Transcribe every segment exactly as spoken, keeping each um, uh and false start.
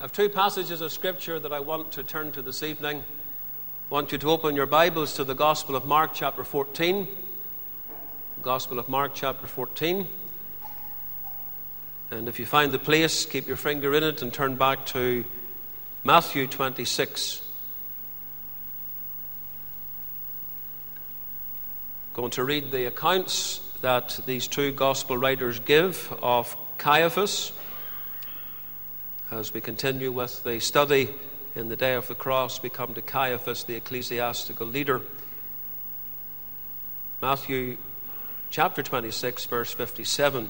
have two passages of Scripture that I want to turn to this evening. I want you to open your Bibles to the Gospel of Mark chapter fourteen. The Gospel of Mark chapter fourteen. And if you find the place, keep your finger in it and turn back to Matthew twenty-six. I'm going to read the accounts that these two Gospel writers give of Caiaphas as we continue with the study in the day of the cross. We come to Caiaphas, the ecclesiastical leader. Matthew chapter twenty-six, verse fifty-seven.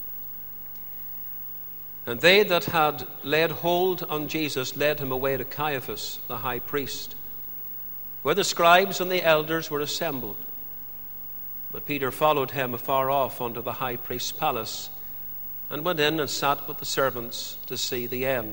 And they that had laid hold on Jesus led him away to Caiaphas, the high priest, where the scribes and the elders were assembled. But Peter followed him afar off unto the high priest's palace, and went in and sat with the servants to see the end.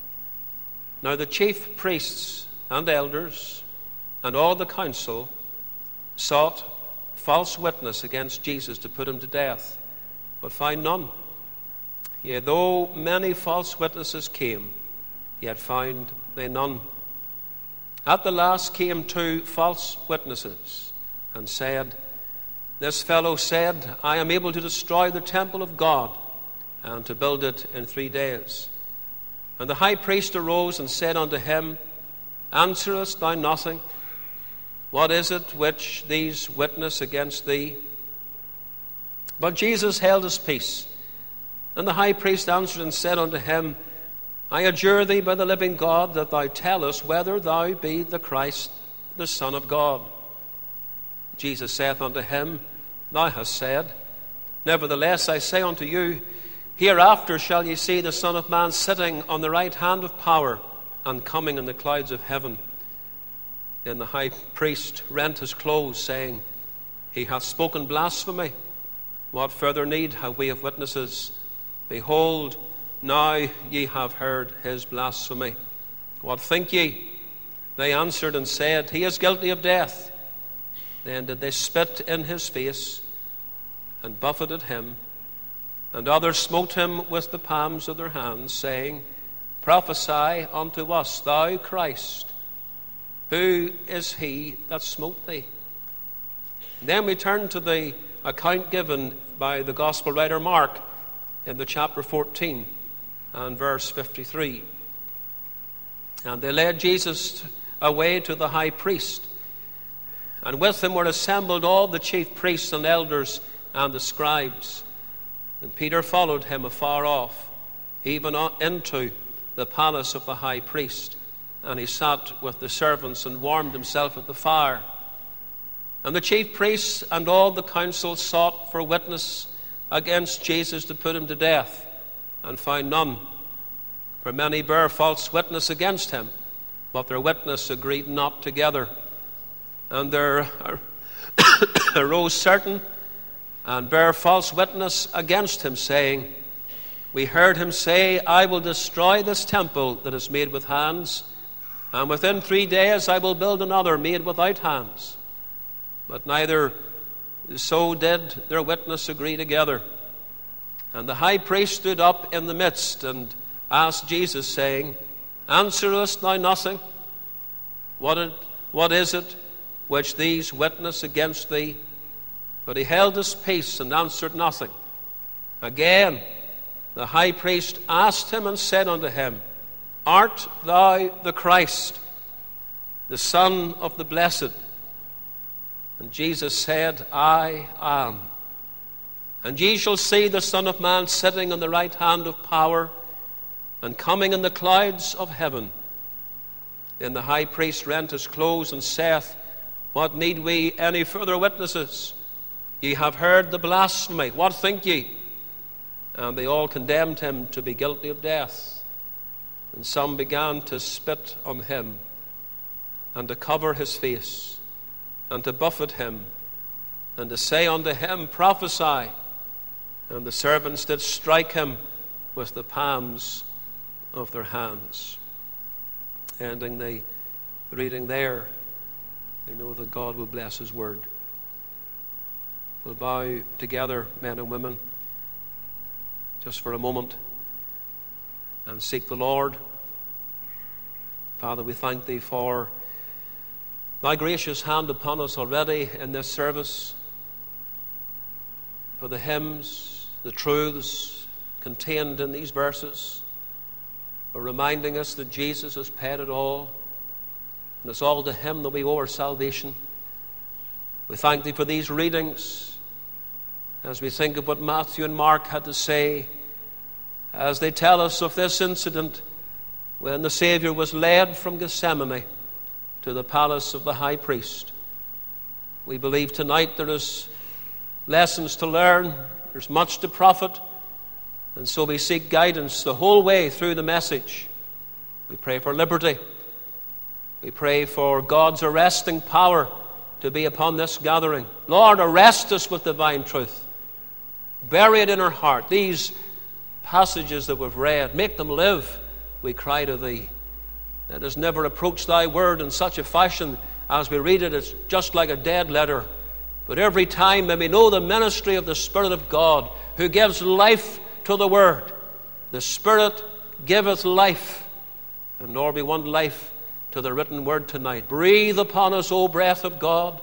Now the chief priests and elders and all the council sought false witness against Jesus to put him to death, but found none. Yea, though many false witnesses came, yet found they none. At the last came two false witnesses, and said, This fellow said, I am able to destroy the temple of God, and to build it in three days. And the high priest arose and said unto him, Answerest thou nothing? What is it which these witness against thee? But Jesus held his peace. And the high priest answered and said unto him, I adjure thee by the living God that thou tell us whether thou be the Christ, the Son of God. Jesus saith unto him, Thou hast said. Nevertheless I say unto you, Hereafter shall ye see the Son of Man sitting on the right hand of power, and coming in the clouds of heaven. Then the high priest rent his clothes, saying, He hath spoken blasphemy. What further need have we of witnesses? Behold, now ye have heard his blasphemy. What think ye? They answered and said, He is guilty of death. Then did they spit in his face, and buffeted him. And others smote him with the palms of their hands, saying, Prophesy unto us, thou Christ. Who is he that smote thee? Then we turn to the account given by the Gospel writer Mark in the chapter fourteen and verse fifty-three. And they led Jesus away to the high priest, and with him were assembled all the chief priests and elders and the scribes. And Peter followed him afar off, even into the palace of the high priest. And he sat with the servants and warmed himself at the fire. And the chief priests and all the council sought for witness against Jesus to put him to death, and found none. For many bare false witness against him, but their witness agreed not together. And there arose certain and bare false witness against him, saying, We heard him say, I will destroy this temple that is made with hands, and within three days I will build another made without hands. But neither so did their witness agree together. And the high priest stood up in the midst and asked Jesus, saying, Answerest thou nothing? What, it, what is it which these witness against thee? But he held his peace and answered nothing. Again, the high priest asked him and said unto him, Art thou the Christ, the Son of the Blessed? And Jesus said, I am. And ye shall see the Son of Man sitting on the right hand of power, and coming in the clouds of heaven. Then the high priest rent his clothes and saith, What need we any further witnesses? Ye have heard the blasphemy. What think ye? And they all condemned him to be guilty of death. And some began to spit on him, and to cover his face, and to buffet him, and to say unto him, Prophesy. And the servants did strike him with the palms of their hands. Ending the reading there, I know that God will bless his word. We'll bow together, men and women, just for a moment, and seek the Lord Father, we thank Thee for Thy gracious hand upon us already in this service, for the hymns, the truths contained in these verses, for reminding us that Jesus has paid it all, and it's all to Him that we owe our salvation. We thank Thee for these readings as we think of what Matthew and Mark had to say as they tell us of this incident when the Savior was led from Gethsemane to the palace of the high priest. We believe tonight there is lessons to learn, there's much to profit, and so we seek guidance the whole way through the message. We pray for liberty. We pray for God's arresting power to be upon this gathering. Lord, arrest us with divine truth. Bury it in our heart. These passages that we've read, make them live, we cry to Thee. Let us never approach Thy word in such a fashion as we read it, it's just like a dead letter. But every time may we know the ministry of the Spirit of God, who gives life to the word. The Spirit giveth life, and Lord, we want life to the written word tonight. Breathe upon us, O breath of God.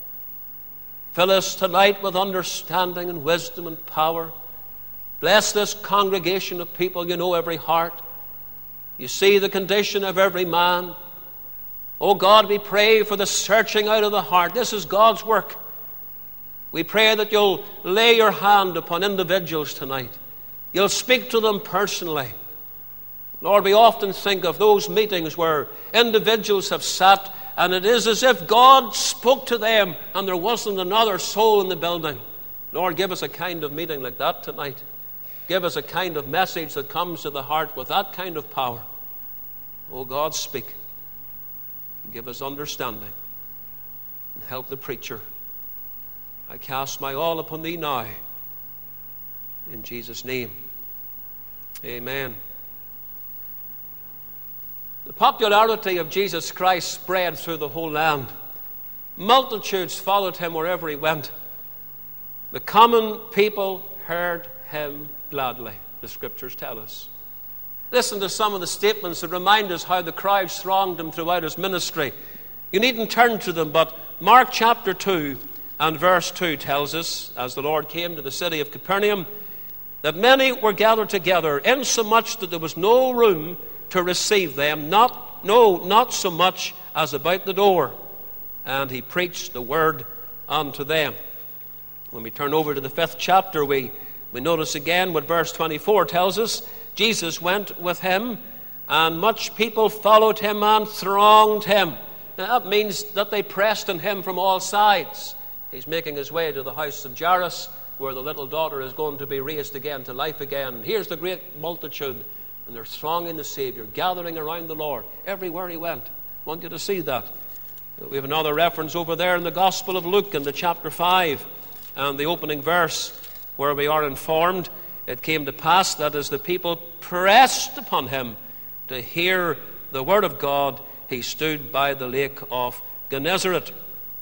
Fill us tonight with understanding and wisdom and power. Bless this congregation of people. You know every heart. You see the condition of every man. Oh God, we pray for the searching out of the heart. This is God's work. We pray that You'll lay Your hand upon individuals tonight. You'll speak to them personally. Lord, we often think of those meetings where individuals have sat and it is as if God spoke to them and there wasn't another soul in the building. Lord, give us a kind of meeting like that tonight. Give us a kind of message that comes to the heart with that kind of power. Oh God, speak. And give us understanding. And help the preacher. I cast my all upon Thee now. In Jesus' name. Amen. The popularity of Jesus Christ spread through the whole land. Multitudes followed Him wherever He went. The common people heard Him gladly, the Scriptures tell us. Listen to some of the statements that remind us how the crowds thronged Him throughout His ministry. You needn't turn to them, but Mark chapter two and verse two tells us, as the Lord came to the city of Capernaum, that many were gathered together, insomuch that there was no room to receive them, not, no, not so much as about the door. And He preached the word unto them. When we turn over to the fifth chapter, we, we notice again what verse twenty-four tells us. Jesus went with Him, and much people followed Him and thronged Him. Now, that means that they pressed on Him from all sides. He's making His way to the house of Jairus, where the little daughter is going to be raised again to life again. Here's the great multitude, and they're thronging the Savior, gathering around the Lord everywhere He went. I want you to see that. We have another reference over there in the Gospel of Luke in the chapter five and the opening verse, where we are informed, it came to pass that as the people pressed upon Him to hear the word of God, He stood by the lake of Gennesaret.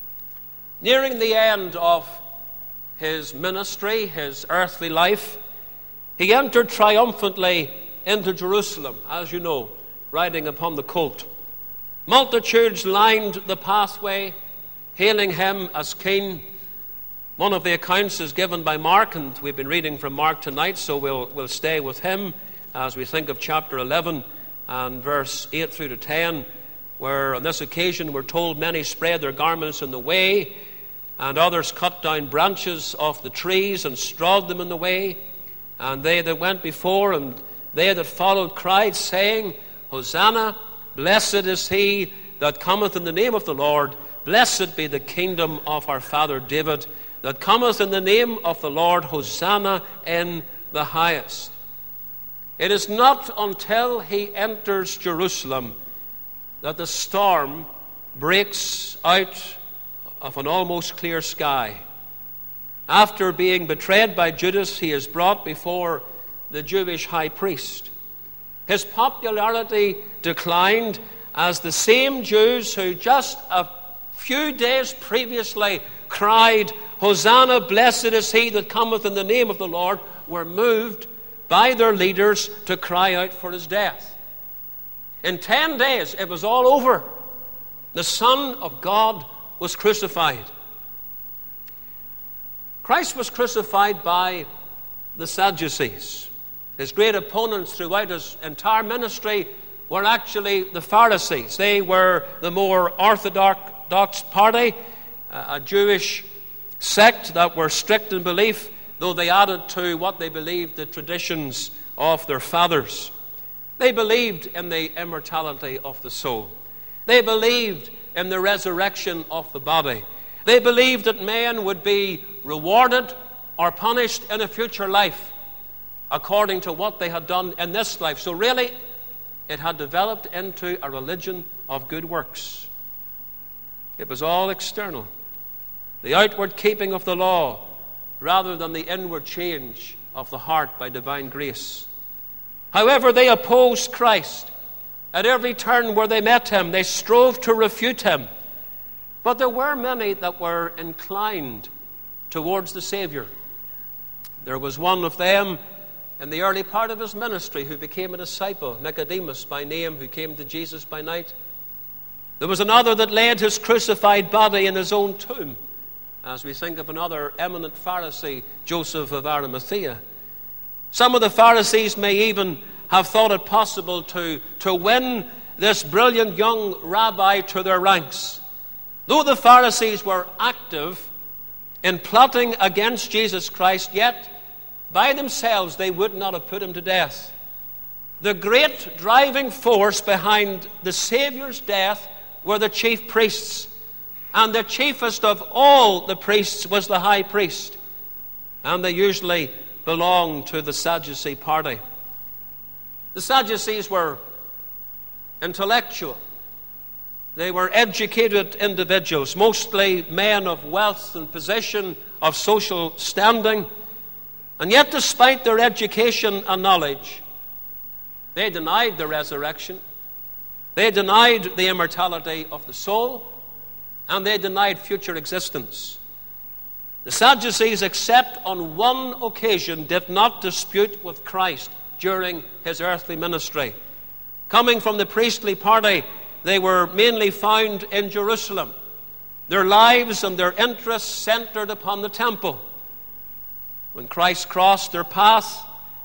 Nearing the end of His ministry, His earthly life, He entered triumphantly into Jerusalem, as you know, riding upon the colt. Multitudes lined the pathway, hailing Him as King. One of the accounts is given by Mark, and we've been reading from Mark tonight, so we'll, we'll stay with him as we think of chapter eleven and verse eight through to ten, where on this occasion we're told many spread their garments in the way, and others cut down branches of the trees and strawed them in the way. And they that went before and they that followed cried, saying, Hosanna, blessed is He that cometh in the name of the Lord. Blessed be the kingdom of our father David, that cometh in the name of the Lord. Hosanna in the highest. It is not until He enters Jerusalem that the storm breaks out of an almost clear sky. After being betrayed by Judas, He is brought before the Jewish high priest. His popularity declined as the same Jews who just a few days previously cried, Hosanna, blessed is He that cometh in the name of the Lord, were moved by their leaders to cry out for His death. In ten days, it was all over. The Son of God was crucified. Christ was crucified by the Sadducees. His great opponents throughout his entire ministry were actually the Pharisees. They were the more orthodox party, a Jewish sect that were strict in belief, though they added to what they believed the traditions of their fathers. They believed in the immortality of the soul. They believed in the resurrection of the body. They believed that men would be rewarded or punished in a future life according to what they had done in this life. So really, it had developed into a religion of good works. It was all external, the outward keeping of the law, rather than the inward change of the heart by divine grace. However, they opposed Christ. At every turn where they met him, they strove to refute him. But there were many that were inclined towards the Savior. There was one of them in the early part of his ministry who became a disciple, Nicodemus by name, who came to Jesus by night. There was another that laid his crucified body in his own tomb, as we think of another eminent Pharisee, Joseph of Arimathea. Some of the Pharisees may even have thought it possible to, to win this brilliant young rabbi to their ranks. Though the Pharisees were active in plotting against Jesus Christ, yet by themselves they would not have put him to death. The great driving force behind the Savior's death were the chief priests, and the chiefest of all the priests was the high priest, and they usually belonged to the Sadducee party. The Sadducees were intellectual. They were educated individuals, mostly men of wealth and position, of social standing. And yet, despite their education and knowledge, they denied the resurrection. They denied the immortality of the soul, and they denied future existence. The Sadducees, except on one occasion, did not dispute with Christ during his earthly ministry. Coming from the priestly party, they were mainly found in Jerusalem. Their lives and their interests centered upon the temple. When Christ crossed their path,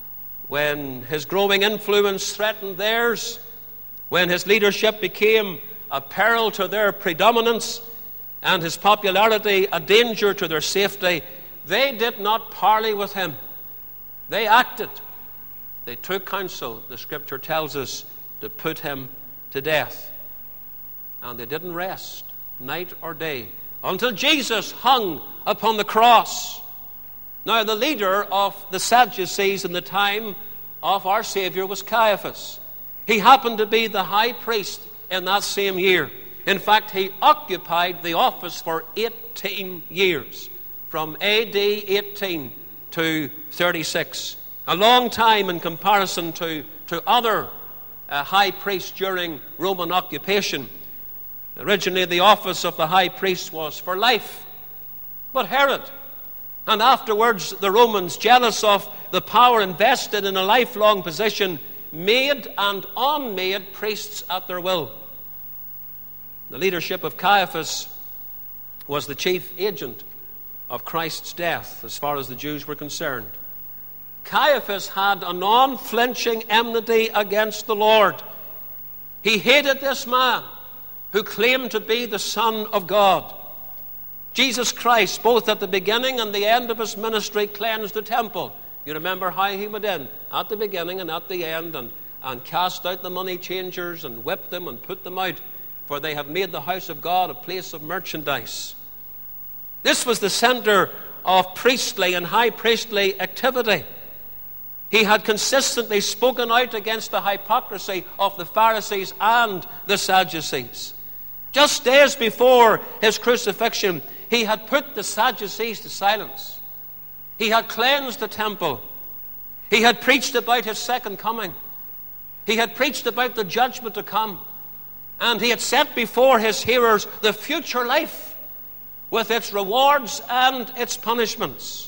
when his growing influence threatened theirs, when his leadership became a peril to their predominance and his popularity a danger to their safety, they did not parley with him. They acted. They took counsel, the scripture tells us, to put him to death. And they didn't rest night or day until Jesus hung upon the cross. Now, the leader of the Sadducees in the time of our Savior was Caiaphas. He happened to be the high priest in that same year. In fact, he occupied the office for eighteen years, from A D eighteen to thirty-six. A long time in comparison to, to other uh, high priests during Roman occupation. Originally, the office of the high priest was for life. But Herod, and afterwards the Romans, jealous of the power invested in a lifelong position, made and unmade priests at their will. The leadership of Caiaphas was the chief agent of Christ's death, as far as the Jews were concerned. Caiaphas had a non-flinching enmity against the Lord. He hated this man who claimed to be the Son of God. Jesus Christ, both at the beginning and the end of his ministry, cleansed the temple. You remember how he went in at the beginning and at the end and, and cast out the money changers and whipped them and put them out, for they have made the house of God a place of merchandise. This was the center of priestly and high priestly activity. He had consistently spoken out against the hypocrisy of the Pharisees and the Sadducees. Just days before his crucifixion, he had put the Sadducees to silence. He had cleansed the temple. He had preached about his second coming. He had preached about the judgment to come. And he had set before his hearers the future life with its rewards and its punishments.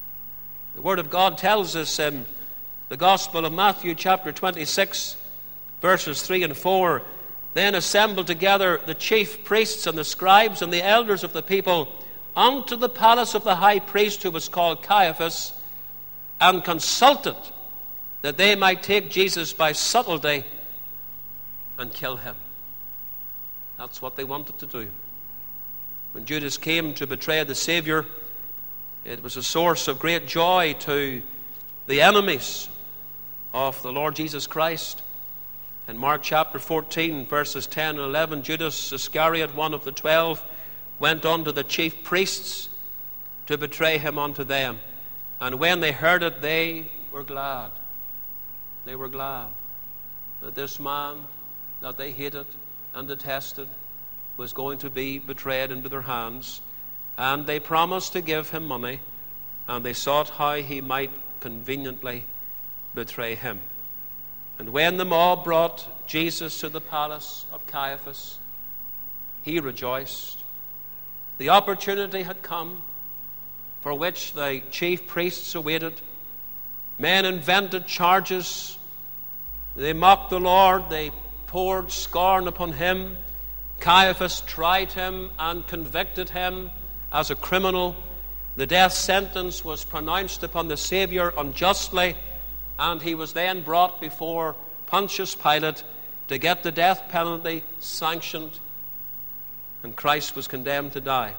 The Word of God tells us in the Gospel of Matthew chapter twenty-six verses three and four, then assembled together the chief priests and the scribes and the elders of the people unto the palace of the high priest, who was called Caiaphas, and consulted that they might take Jesus by subtlety and kill him. That's what they wanted to do. When Judas came to betray the Savior, it was a source of great joy to the enemies of the Lord Jesus Christ. In Mark chapter fourteen, verses ten and eleven, Judas Iscariot, one of the twelve, went unto the chief priests to betray him unto them. And when they heard it, they were glad. They were glad that this man that they hated and detested was going to be betrayed into their hands. And they promised to give him money, and they sought how he might conveniently betray him. And when the mob brought Jesus to the palace of Caiaphas, he rejoiced. The opportunity had come for which the chief priests awaited. Men invented charges. They mocked the Lord. They poured scorn upon him. Caiaphas tried him and convicted him as a criminal. The death sentence was pronounced upon the Savior unjustly, and he was then brought before Pontius Pilate to get the death penalty sanctioned, and Christ was condemned to die.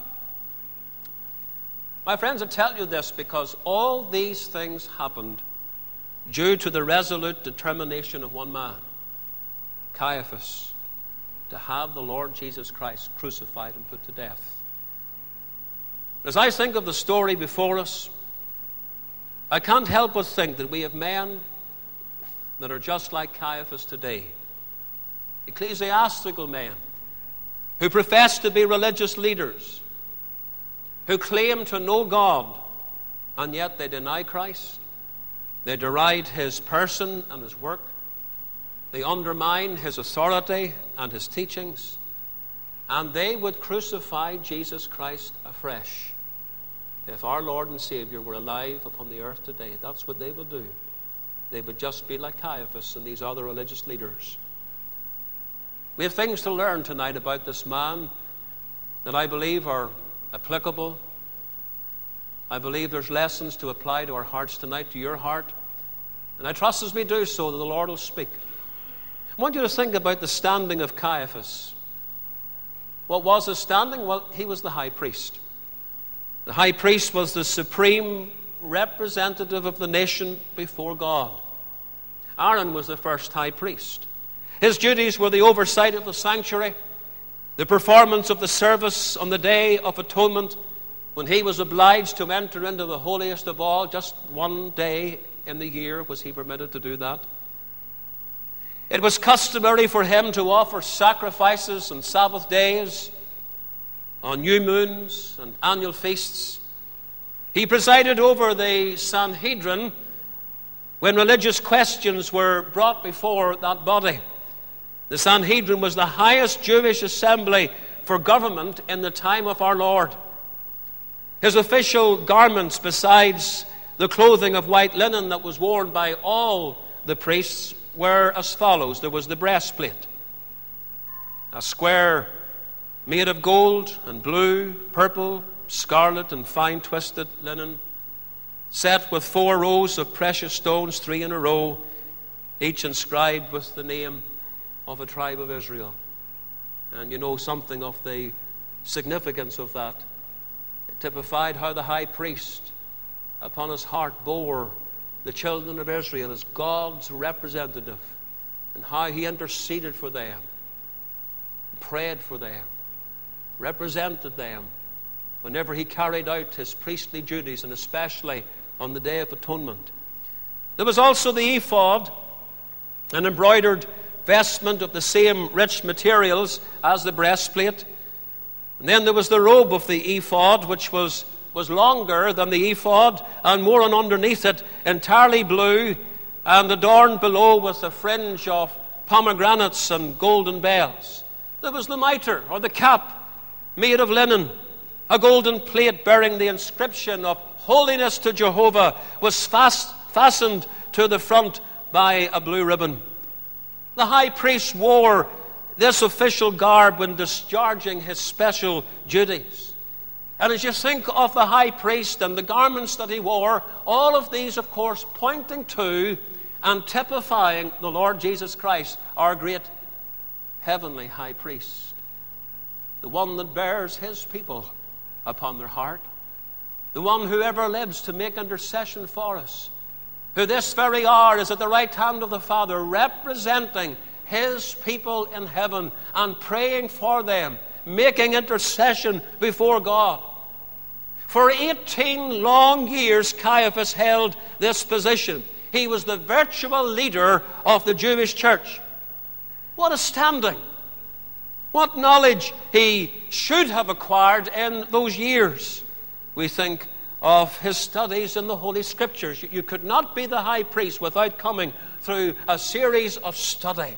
My friends, I tell you this because all these things happened due to the resolute determination of one man, Caiaphas, to have the Lord Jesus Christ crucified and put to death. As I think of the story before us, I can't help but think that we have men that are just like Caiaphas today. Ecclesiastical men who profess to be religious leaders, who claim to know God, and yet they deny Christ. They deride his person and his work. They undermine his authority and his teachings. And they would crucify Jesus Christ afresh if our Lord and Savior were alive upon the earth today. That's what they would do. They would just be like Caiaphas and these other religious leaders. We have things to learn tonight about this man that I believe are applicable. I believe there's lessons to apply to our hearts tonight, to your heart. And I trust as we do so that the Lord will speak. I want you to think about the standing of Caiaphas. What was his standing? Well, he was the high priest. The high priest was the supreme representative of the nation before God. Aaron was the first high priest. His duties were the oversight of the sanctuary, the performance of the service on the Day of Atonement, when he was obliged to enter into the holiest of all. Just one day in the year was he permitted to do that. It was customary for him to offer sacrifices on Sabbath days, on new moons and annual feasts. He presided over the Sanhedrin when religious questions were brought before that body. The Sanhedrin was the highest Jewish assembly for government in the time of our Lord. His official garments, besides the clothing of white linen that was worn by all the priests, were as follows. There was the breastplate, a square made of gold and blue, purple, scarlet, and fine twisted linen, set with four rows of precious stones, three in a row, each inscribed with the name of a tribe of Israel. And you know something of the significance of that. It typified how the high priest upon his heart bore the children of Israel as God's representative, and how he interceded for them, prayed for them, represented them whenever he carried out his priestly duties, and especially on the Day of Atonement. There was also the ephod, an embroidered vestment of the same rich materials as the breastplate. And then there was the robe of the ephod, which was was longer than the ephod and more on underneath it, entirely blue, and adorned below with a fringe of pomegranates and golden bells. There was the mitre, or the cap, made of linen. A golden plate bearing the inscription of Holiness to Jehovah was fast, fastened to the front by a blue ribbon. The high priest wore this official garb when discharging his special duties. And as you think of the high priest and the garments that he wore, all of these, of course, pointing to and typifying the Lord Jesus Christ, our great heavenly high priest, the one that bears his people upon their heart, the one who ever lives to make intercession for us, who this very hour is at the right hand of the Father, representing his people in heaven and praying for them, making intercession before God. For eighteen long years, Caiaphas held this position. He was the virtual leader of the Jewish church. What a standing! What knowledge he should have acquired in those years. We think of his studies in the Holy Scriptures. You could not be the high priest without coming through a series of study,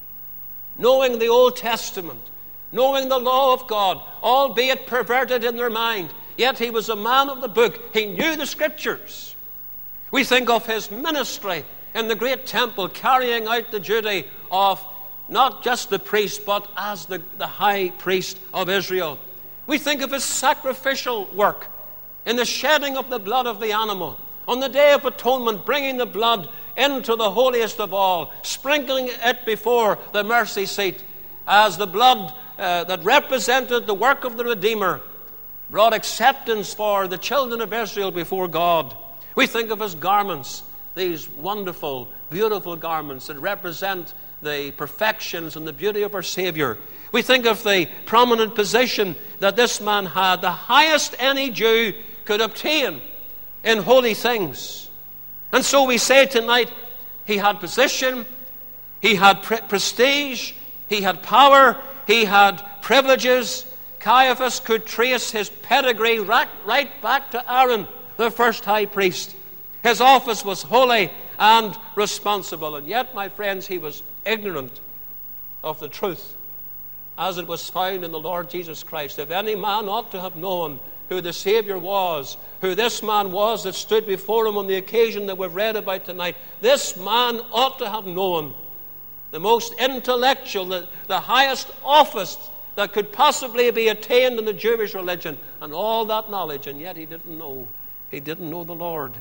knowing the Old Testament, knowing the law of God, albeit perverted in their mind. Yet he was a man of the book. He knew the Scriptures. We think of his ministry in the great temple, carrying out the duty of not just the priest, but as the, the high priest of Israel. We think of his sacrificial work in the shedding of the blood of the animal, on the Day of Atonement, bringing the blood into the holiest of all, sprinkling it before the mercy seat, as the blood uh, that represented the work of the Redeemer brought acceptance for the children of Israel before God. We think of his garments, these wonderful, beautiful garments that represent the perfections and the beauty of our Savior. We think of the prominent position that this man had, the highest any Jew could obtain in holy things. And so we say tonight, he had position, he had pre- prestige, he had power, he had privileges. Caiaphas could trace his pedigree right, right back to Aaron, the first high priest. His office was holy and responsible. And yet, my friends, he was ignorant of the truth as it was found in the Lord Jesus Christ. If any man ought to have known who the Savior was, who this man was that stood before him on the occasion that we've read about tonight, this man ought to have known the most intellectual, the, the highest office that could possibly be attained in the Jewish religion, and all that knowledge, and yet he didn't know. He didn't know the Lord.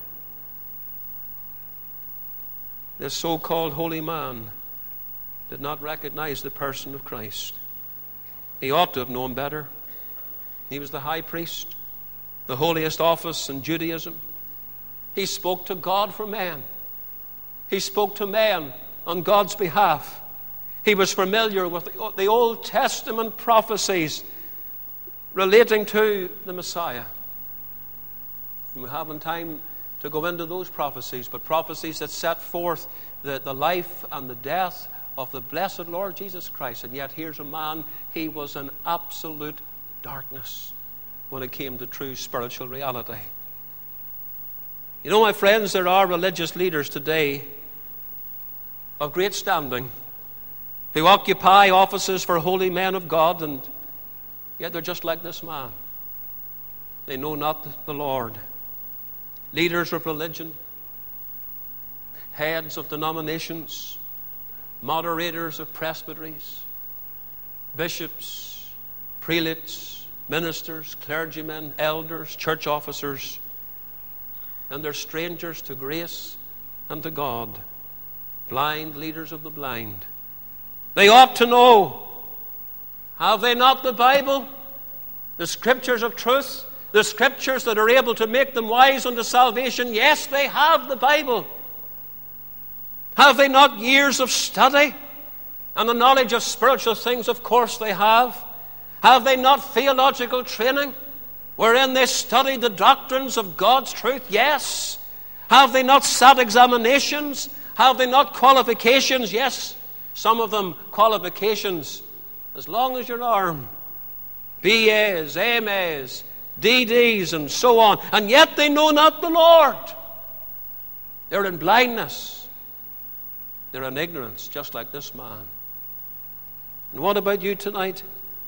This so-called holy man did not recognize the person of Christ. He ought to have known better. He was the high priest, the holiest office in Judaism. He spoke to God for men. He spoke to men on God's behalf. He was familiar with the Old Testament prophecies relating to the Messiah. We haven't time to go into those prophecies, but prophecies that set forth the, the life and the death of the blessed Lord Jesus Christ. And yet here's a man, he was in absolute darkness when it came to true spiritual reality. You know, my friends, there are religious leaders today of great standing who occupy offices for holy men of God, and yet they're just like this man. They know not the Lord. Leaders of religion, heads of denominations, moderators of presbyteries, bishops, prelates, ministers, clergymen, elders, church officers, and they're strangers to grace and to God, blind leaders of the blind. They ought to know. Have they not the Bible, the Scriptures of truth, the Scriptures that are able to make them wise unto salvation? Yes, they have the Bible. Have they not years of study and the knowledge of spiritual things? Of course they have. Have they not theological training wherein they study the doctrines of God's truth? Yes. Have they not sat examinations? Have they not qualifications? Yes. Some of them qualifications as long as your arm. B As, M As, D Ds, and so on. And yet they know not the Lord. They're in blindness. They're in ignorance, just like this man. And what about you tonight?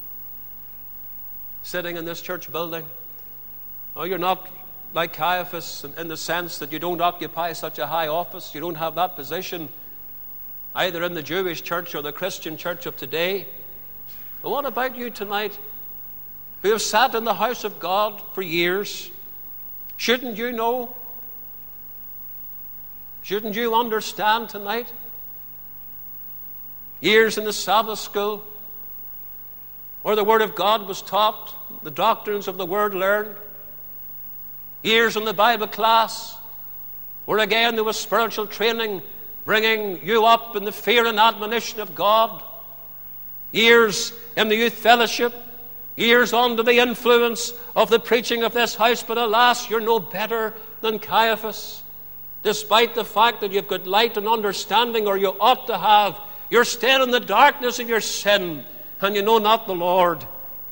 Sitting in this church building. Oh, you're not like Caiaphas in, in the sense that you don't occupy such a high office. You don't have that position. either in the Jewish church or the Christian church of today. But what about you tonight, who have sat in the house of God for years? Shouldn't you know? Shouldn't you understand tonight? Years in the Sabbath school, where the Word of God was taught, the doctrines of the Word learned. Years in the Bible class, where again there was spiritual training, bringing you up in the fear and admonition of God. Years in the youth fellowship, years under the influence of the preaching of this house, but alas, you're no better than Caiaphas. Despite the fact that you've got light and understanding, or you ought to have, you're still in the darkness of your sin, and you know not the Lord.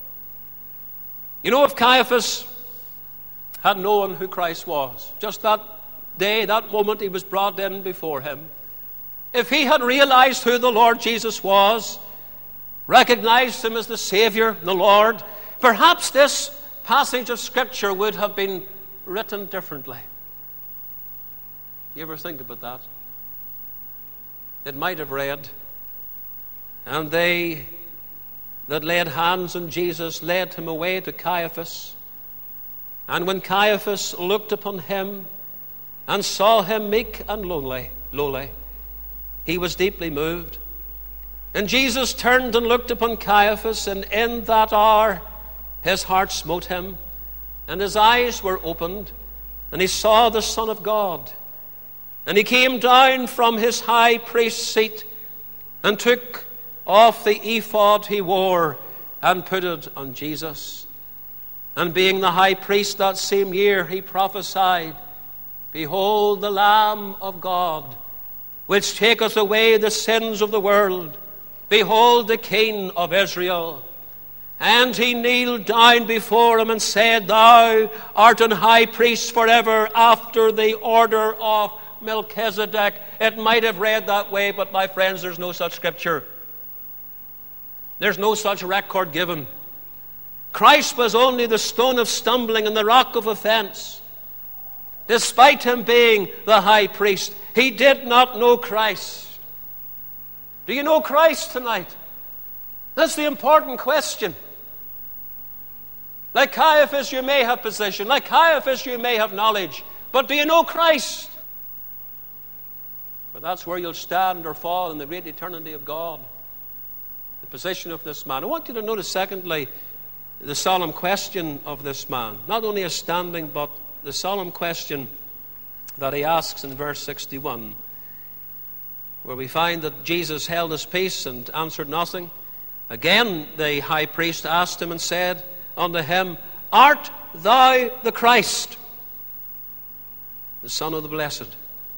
You know, if Caiaphas had known who Christ was, just that day, that moment he was brought in before him, if he had realized who the Lord Jesus was, recognized him as the Savior, the Lord, perhaps this passage of Scripture would have been written differently. You ever think about that? It might have read, "And they that laid hands on Jesus led him away to Caiaphas. And when Caiaphas looked upon him and saw him meek and lonely, lowly, he was deeply moved. And Jesus turned and looked upon Caiaphas, and in that hour his heart smote him, and his eyes were opened, and he saw the Son of God. And he came down from his high priest's seat and took off the ephod he wore and put it on Jesus. And being the high priest that same year, he prophesied, Behold the Lamb of God, which taketh away the sins of the world. Behold the King of Israel. And he kneeled down before him and said, Thou art an high priest forever after the order of Melchizedek." It might have read that way, but my friends, there's no such scripture. There's no such record given. Christ was only the stone of stumbling and the rock of offense. Despite him being the high priest, he did not know Christ. Do you know Christ tonight? That's the important question. Like Caiaphas, you may have position. Like Caiaphas, you may have knowledge. But do you know Christ? But that's where you'll stand or fall in the great eternity of God. The position of this man. I want you to notice, secondly, the solemn question of this man. Not only his standing, but the solemn question that he asks in verse sixty-one, where we find that Jesus held his peace and answered nothing. Again, the high priest asked him and said unto him, Art thou the Christ, the Son of the Blessed?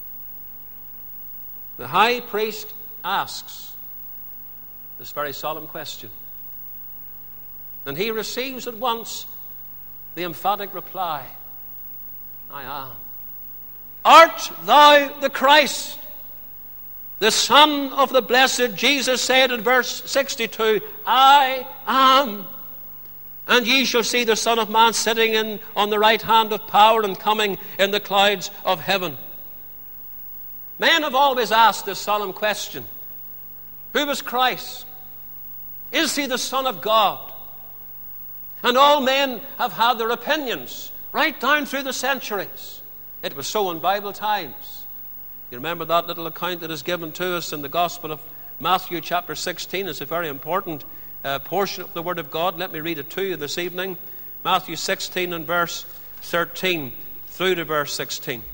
The high priest asks this very solemn question. And he receives at once the emphatic reply, I am. Art thou the Christ, the Son of the Blessed? Jesus said in verse sixty-two, I am. And ye shall see the Son of Man sitting in on the right hand of power and coming in the clouds of heaven. Men have always asked this solemn question. Who was Christ? Is he the Son of God? And all men have had their opinions right down through the centuries. It was so in Bible times. You remember that little account that is given to us in the Gospel of Matthew chapter sixteen. It's a very important uh, portion of the Word of God. Let me read it to you this evening. Matthew sixteen and verse thirteen through to verse sixteen.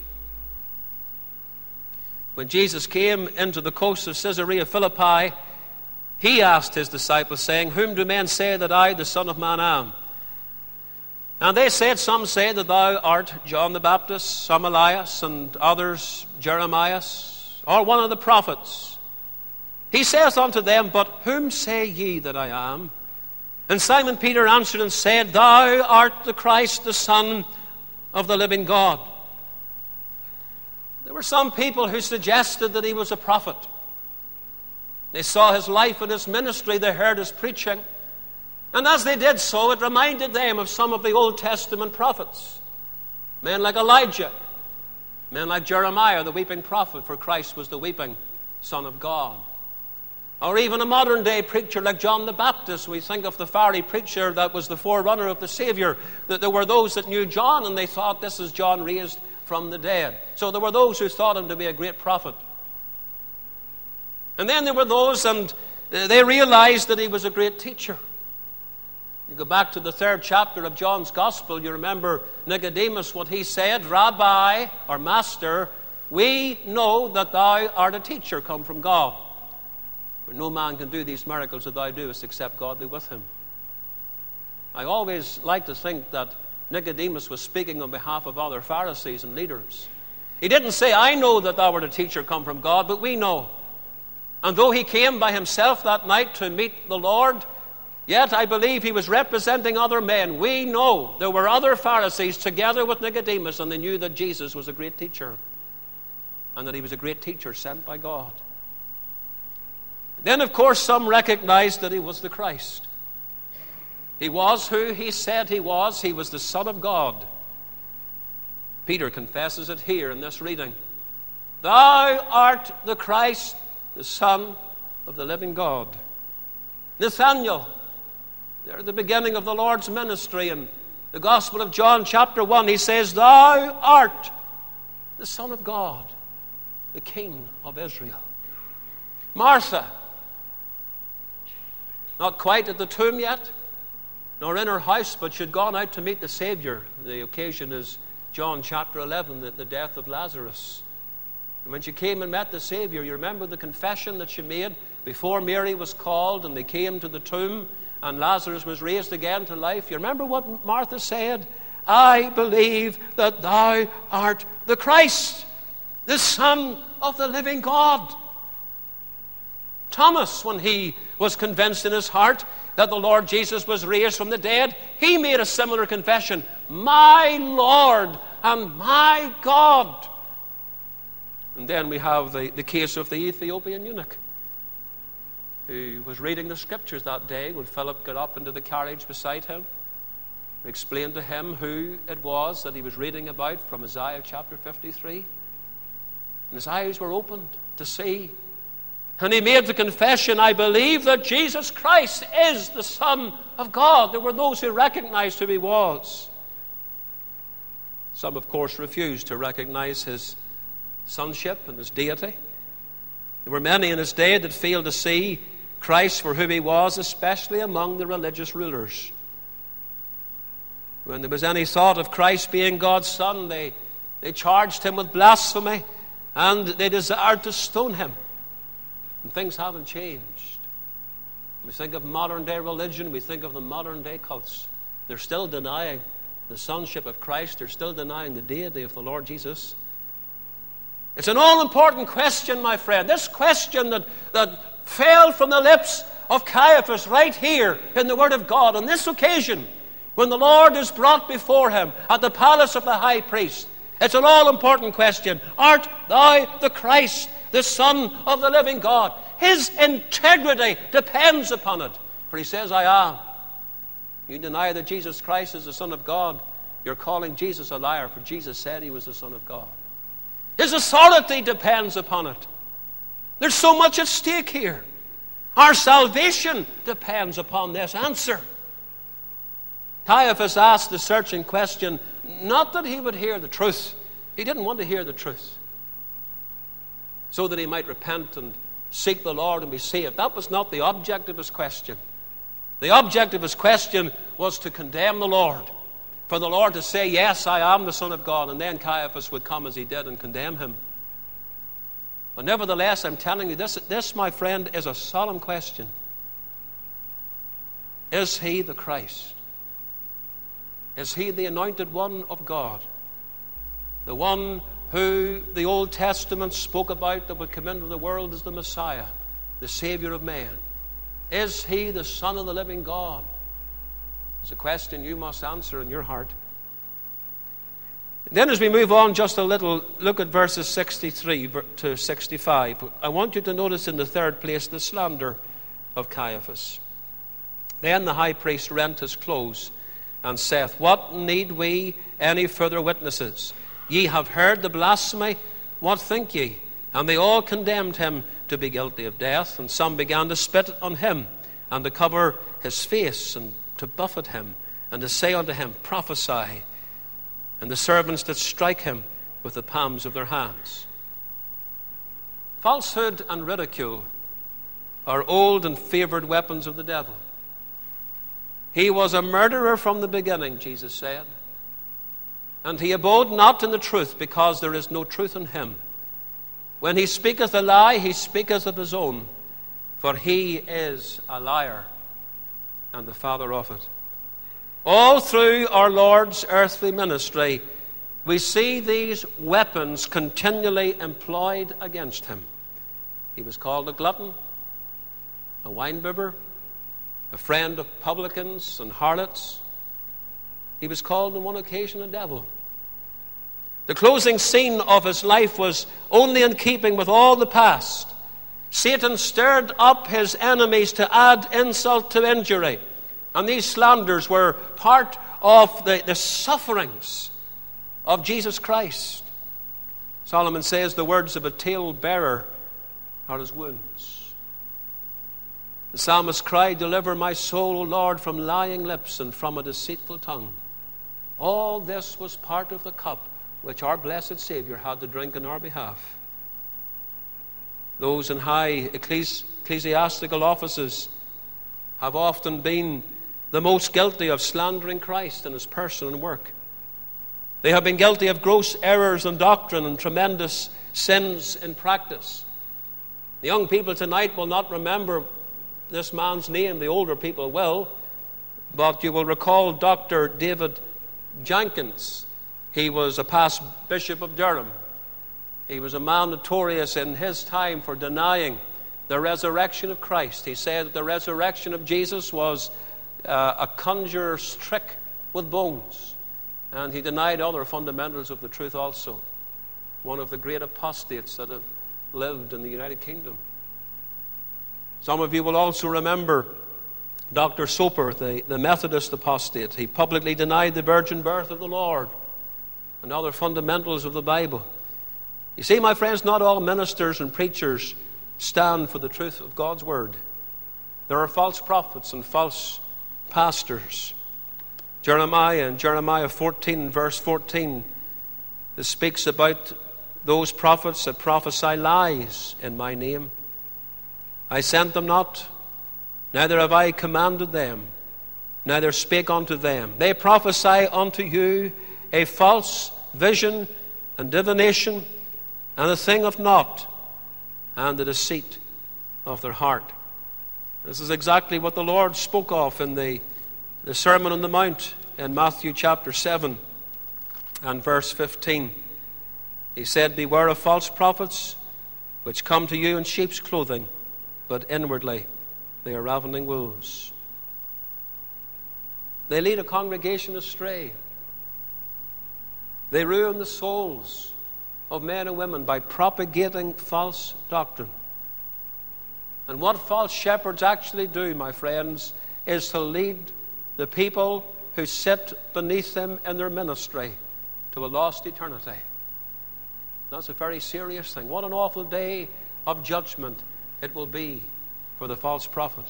When Jesus came into the coast of Caesarea Philippi, he asked his disciples, saying, Whom do men say that I, the Son of Man, am? And they said, Some say that thou art John the Baptist, some Elias, and others Jeremiah, or one of the prophets. He saith unto them, But whom say ye that I am? And Simon Peter answered and said, Thou art the Christ, the Son of the living God. There were some people who suggested that he was a prophet. They saw his life and his ministry, they heard his preaching. And as they did so, it reminded them of some of the Old Testament prophets. Men like Elijah, men like Jeremiah, the weeping prophet, for Christ was the weeping Son of God. Or even a modern day preacher like John the Baptist. We think of the fiery preacher that was the forerunner of the Savior. That there were those that knew John and they thought this is John raised from the dead. So there were those who thought him to be a great prophet. And then there were those, and they realized that he was a great teacher. You go back to the third chapter of John's Gospel, you remember Nicodemus, what he said, Rabbi, or Master, we know that thou art a teacher come from God. For no man can do these miracles that thou doest except God be with him. I always like to think that Nicodemus was speaking on behalf of other Pharisees and leaders. He didn't say, I know that thou art a teacher come from God, but we know. And though he came by himself that night to meet the Lord, yet I believe he was representing other men. We know there were other Pharisees together with Nicodemus, and they knew that Jesus was a great teacher, and that he was a great teacher sent by God. Then, of course, some recognized that he was the Christ. He was who he said he was. He was the Son of God. Peter confesses it here in this reading. Thou art the Christ, the Son of the living God. Nathanael, there at the beginning of the Lord's ministry in the Gospel of John chapter one, he says, Thou art the Son of God, the King of Israel. Martha, not quite at the tomb yet, nor in her house, but she had gone out to meet the Savior. The occasion is John chapter eleven, the, the death of Lazarus. And when she came and met the Savior, you remember the confession that she made before Mary was called and they came to the tomb and Lazarus was raised again to life. You remember what Martha said? I believe that thou art the Christ, the Son of the living God. Thomas, when he was convinced in his heart that the Lord Jesus was raised from the dead, he made a similar confession. My Lord and my God. And then we have the, the case of the Ethiopian eunuch, who was reading the scriptures that day when Philip got up into the carriage beside him and explained to him who it was that he was reading about from Isaiah chapter fifty-three. And his eyes were opened to see. And he made the confession, I believe that Jesus Christ is the Son of God. There were those who recognized who he was. Some, of course, refused to recognize his sonship and his deity. There were many in his day that failed to see Christ for who he was, especially among the religious rulers. When there was any thought of Christ being God's Son, they, they charged him with blasphemy and they desired to stone him. And things haven't changed. We think of modern day religion, we think of the modern day cults. They're still denying the sonship of Christ. They're still denying the deity of the Lord Jesus. It's an all-important question, my friend. This question that, that fell from the lips of Caiaphas right here in the Word of God on this occasion when the Lord is brought before him at the palace of the high priest. It's an all-important question. Art thou the Christ, the Son of the living God? His integrity depends upon it. For he says, I am. You deny that Jesus Christ is the Son of God, you're calling Jesus a liar, for Jesus said he was the Son of God. His authority depends upon it. There's so much at stake here. Our salvation depends upon this answer. Caiaphas asked the searching question, not that he would hear the truth. He didn't want to hear the truth, so that he might repent and seek the Lord and be saved. That was not the object of his question. The object of his question was to condemn the Lord. For the Lord to say, yes, I am the Son of God, and then Caiaphas would come as he did and condemn him. But nevertheless, I'm telling you, this, this, my friend, is a solemn question. Is he the Christ? Is he the anointed one of God? The one who the Old Testament spoke about that would come into the world as the Messiah, the Savior of man? Is he the Son of the living God? It's a question you must answer in your heart. Then as we move on just a little, look at verses sixty-three to sixty-five. I want you to notice in the third place the slander of Caiaphas. Then the high priest rent his clothes and saith, What need we any further witnesses? Ye have heard the blasphemy. What think ye? And they all condemned him to be guilty of death. And some began to spit on him, and to cover his face, and to buffet him, and to say unto him, Prophesy. And the servants did strike him with the palms of their hands. Falsehood and ridicule are old and favored weapons of the devil. He was a murderer from the beginning, Jesus said. And he abode not in the truth, because there is no truth in him. When he speaketh a lie, he speaketh of his own, for he is a liar and the father of it. All through our Lord's earthly ministry, we see these weapons continually employed against him. He was called a glutton, a winebibber, a friend of publicans and harlots. He was called on one occasion a devil. The closing scene of his life was only in keeping with all the past. Satan stirred up his enemies to add insult to injury. And these slanders were part of the, the sufferings of Jesus Christ. Solomon says the words of a tale-bearer are his wounds. The psalmist cried, Deliver my soul, O Lord, from lying lips and from a deceitful tongue. All this was part of the cup which our blessed Savior had to drink in our behalf. Those in high ecclesiastical offices have often been the most guilty of slandering Christ in his person and work. They have been guilty of gross errors in doctrine and tremendous sins in practice. The young people tonight will not remember this man's name. The older people will. But you will recall Doctor David Jenkins. He was a past Bishop of Durham. He was a man notorious in his time for denying the resurrection of Christ. He said that the resurrection of Jesus was uh, a conjurer's trick with bones. And he denied other fundamentals of the truth also. One of the great apostates that have lived in the United Kingdom. Some of you will also remember Doctor Soper, the, the Methodist apostate. He publicly denied the virgin birth of the Lord and other fundamentals of the Bible. You see, my friends, not all ministers and preachers stand for the truth of God's word. There are false prophets and false pastors. Jeremiah, in Jeremiah fourteen, verse fourteen, it speaks about those prophets that prophesy lies in my name. I sent them not, neither have I commanded them, neither spake unto them. They prophesy unto you a false vision and divination, and a thing of naught, and the deceit of their heart. This is exactly what the Lord spoke of in the, the Sermon on the Mount in Matthew chapter seven and verse fifteen. He said, Beware of false prophets, which come to you in sheep's clothing, but inwardly they are ravening wolves. They lead a congregation astray. They ruin the souls of men and women by propagating false doctrine. And what false shepherds actually do, my friends, is to lead the people who sit beneath them in their ministry to a lost eternity. That's a very serious thing. What an awful day of judgment it will be for the false prophet.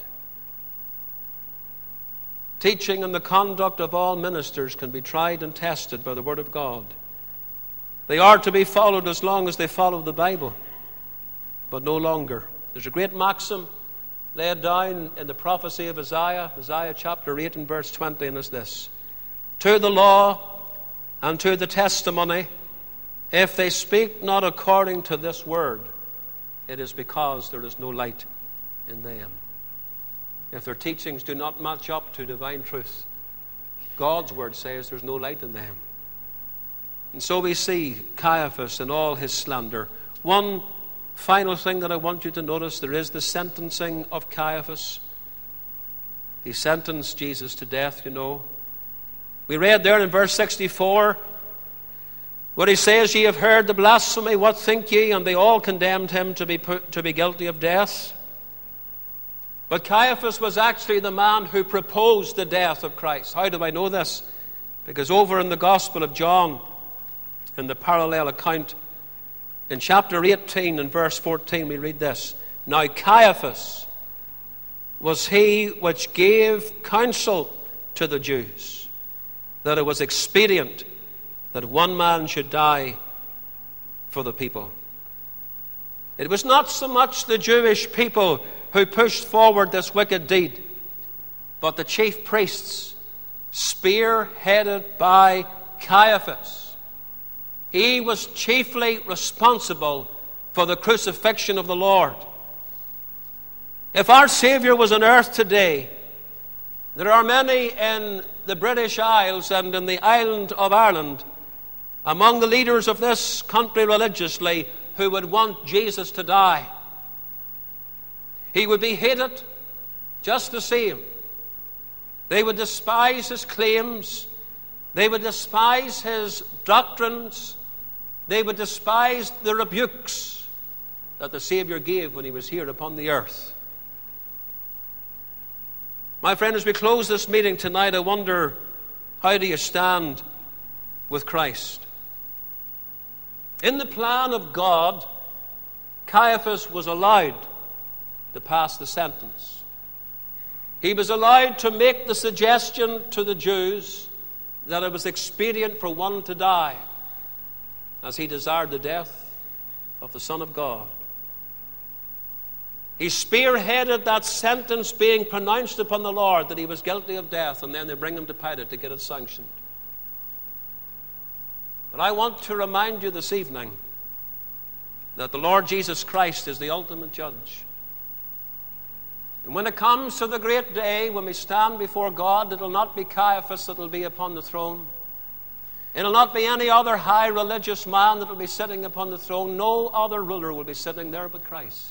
Teaching and the conduct of all ministers can be tried and tested by the Word of God. They are to be followed as long as they follow the Bible, but no longer. There's a great maxim laid down in the prophecy of Isaiah, Isaiah chapter eight and verse twenty, and is this: To the law and to the testimony, if they speak not according to this word, it is because there is no light in them. If their teachings do not match up to divine truth, God's word says there's no light in them. And so we see Caiaphas and all his slander. One final thing that I want you to notice, there is the sentencing of Caiaphas. He sentenced Jesus to death, you know. We read there in verse sixty-four, what he says, Ye have heard the blasphemy, what think ye? And they all condemned him to be put, to be guilty of death. But Caiaphas was actually the man who proposed the death of Christ. How do I know this? Because over in the Gospel of John, in the parallel account, in chapter eighteen and verse fourteen, we read this: Now Caiaphas was he which gave counsel to the Jews, that it was expedient that one man should die for the people. It was not so much the Jewish people who pushed forward this wicked deed, but the chief priests, spearheaded by Caiaphas. He was chiefly responsible for the crucifixion of the Lord. If our Savior was on earth today, there are many in the British Isles and in the island of Ireland, among the leaders of this country religiously, who would want Jesus to die. He would be hated just the same. They would despise his claims. They would despise his doctrines. They would despise the rebukes that the Savior gave when he was here upon the earth. My friend, as we close this meeting tonight, I wonder, how do you stand with Christ? In the plan of God, Caiaphas was allowed to pass the sentence. He was allowed to make the suggestion to the Jews that it was expedient for one to die, as he desired the death of the Son of God. He spearheaded that sentence being pronounced upon the Lord that he was guilty of death, and then they bring him to Pilate to get it sanctioned. But I want to remind you this evening that the Lord Jesus Christ is the ultimate judge. And when it comes to the great day when we stand before God, it will not be Caiaphas that will be upon the throne. It will not be any other high religious man that will be sitting upon the throne. No other ruler will be sitting there but Christ.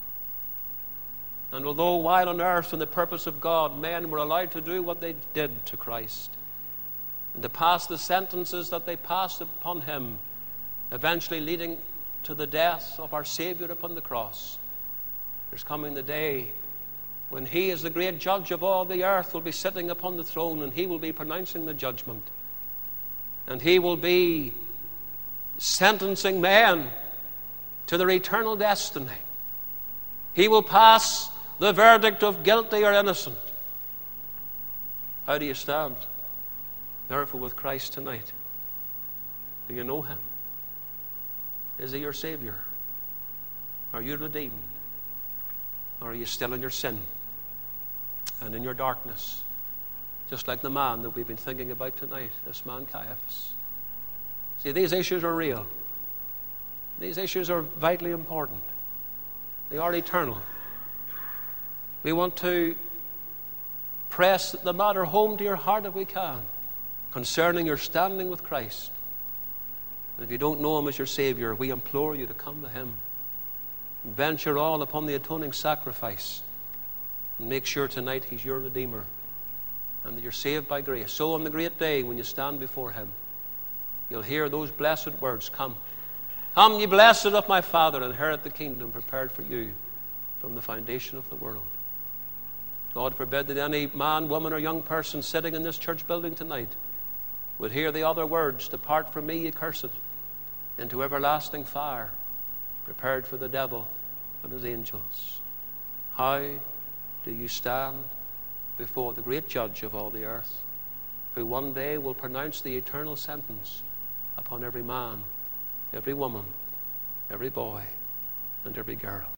And although while on earth in the purpose of God, men were allowed to do what they did to Christ and to pass the sentences that they passed upon him, eventually leading to the death of our Savior upon the cross, there's coming the day when he, as the great judge of all the earth, will be sitting upon the throne, and he will be pronouncing the judgment. And he will be sentencing men to their eternal destiny. He will pass the verdict of guilty or innocent. How do you stand, therefore, with Christ tonight? Do you know him? Is he your Savior? Are you redeemed? Or are you still in your sin and in your darkness, just like the man that we've been thinking about tonight, this man Caiaphas? See, these issues are real. These issues are vitally important. They are eternal. We want to press the matter home to your heart if we can, concerning your standing with Christ. And if you don't know him as your Savior, we implore you to come to him. Venture all upon the atoning sacrifice, and make sure tonight he's your Redeemer and that you're saved by grace. So on the great day when you stand before him, you'll hear those blessed words, "Come, come, ye blessed of my Father, inherit the kingdom prepared for you from the foundation of the world." God forbid that any man, woman, or young person sitting in this church building tonight would hear the other words, "Depart from me, ye cursed, into everlasting fire, prepared for the devil and his angels." How do you stand before the great judge of all the earth, who one day will pronounce the eternal sentence upon every man, every woman, every boy, and every girl?